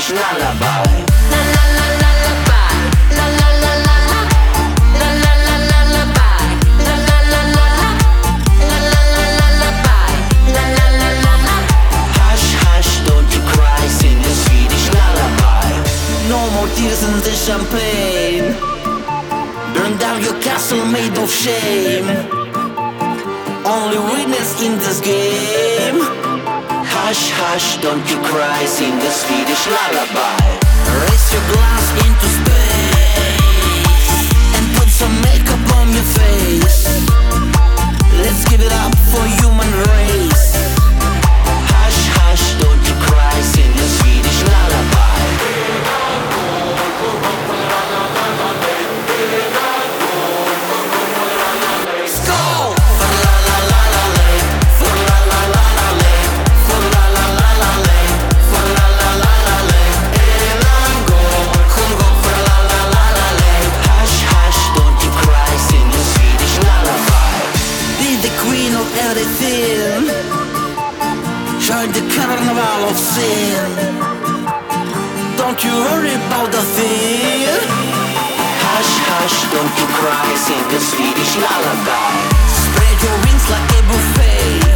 Swedish lullaby. La la la lullaby. La la la la la. La la la lullaby. La la la la la. La la la lullaby. La la la la la. Hush, hush, don't you cry, sing the Swedish lullaby. No more tears in the champagne. Burn down your castle made of shame. Only winners in this game. Hush, hush, don't you cry, sing the Swedish lullaby. Raise your glass into space and put some makeup on your face. Let's give it up for human race. Hush, hush, don't you cry, sing the Swedish lullaby. Skål! For la la la la lay, for la la la la lay, for la la la la lay, for la la la la lay. Elan går, sjung går för la la la la lay. Hush, hush, don't you cry, sing the Swedish lullaby. Be the queen of everything. Join the carnival of sin. Don't you worry about the thing. Hush, hush, don't you cry, sing the Swedish lullaby. Spread your wings like a buffet.